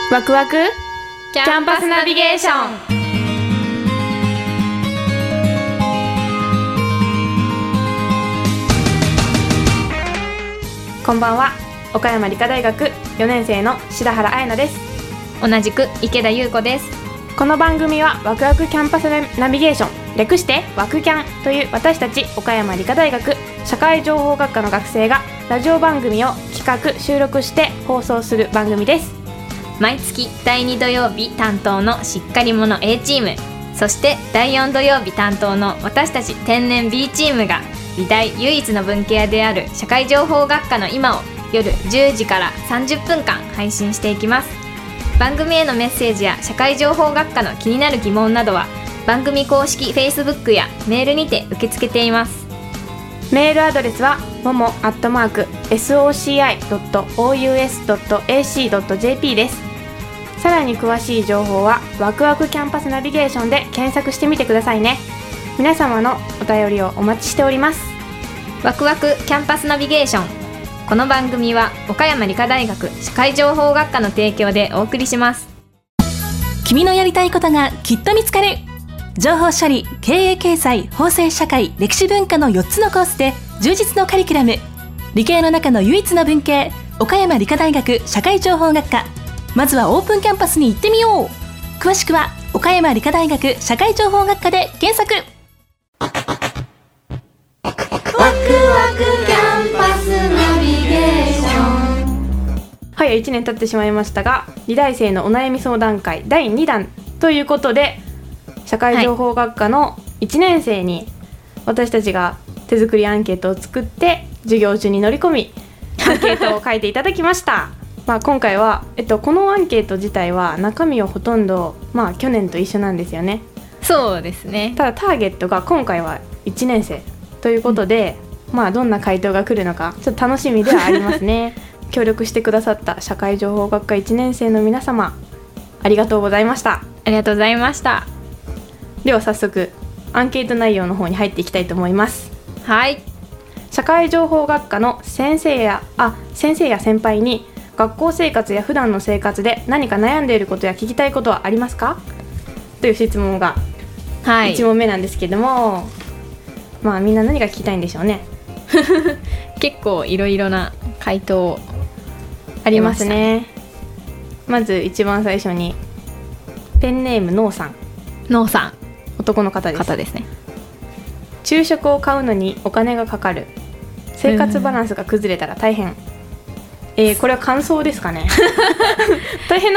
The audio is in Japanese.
ワクワクキャンパスナビゲーション。こんばんは。岡山理科大学4年生の白原彩奈です。 同じく池田優子です。 この番組はワクワクキャンパスナビゲーション、略してワクキャンという私たち岡山理科大学社会情報学科の学生がラジオ番組を企画収録して放送する番組です。 毎月第2土曜日担当のしっかり者 A チーム、そして第4土曜日担当の私たち天然 B チームが美大唯一の文系である社会情報学科の今を夜10時から30分間配信していきます。番組へのメッセージや社会情報学科の気になる疑問などは番組公式 Facebook やメールにて受け付けています。 メールアドレスはmomo@soci.ous.ac.jp です。さらに詳しい情報はワクワクキャンパスナビゲーションで検索してみてくださいね。皆様のお便りをお待ちしております。 ワクワクキャンパスナビゲーション。この番組は岡山理科大学社会情報学科の提供でお送りします。 君のやりたいことがきっと見つかる。情報処理、経営経済、法制社会、歴史文化の4つのコースで充実のカリキュラム。理系の中の唯一の文系、岡山理科大学社会情報学科。まずはオープンキャンパスに行ってみよう。詳しくは岡山理科大学社会情報学科で検索。 ワクワクキャンパスナビゲーション。 はい、1年経ってしまいましたが、理大生のお悩み相談会第2弾ということで、社会情報学科の1年生に私たちが手作りアンケートを作って授業中に乗り込みアンケートを書いていただきました今回は、このアンケート自体は中身はほとんど、去年と一緒なんですよね。 そうですね。 ただターゲットが今回は1年生ということで、どんな回答が来るのかちょっと楽しみではありますね協力してくださった社会情報学科1年生の皆様、ありがとうございました。 ありがとうございました。 では早速アンケート内容の方に入っていきたいと思います。 はい。 社会情報学科の先生や先輩に学校生活や普段の生活で何か悩んでいることや聞きたいことはありますかという質問が1問目なんですけども、みんな何が聞きたいんでしょうね結構いろいろな回答ありますね。まず一番最初にペンネームノーさん。 ノーさん、 男の方ですね。 昼食を買うのにお金がかかる。生活バランスが崩れたら大変。これは感想ですかね大変な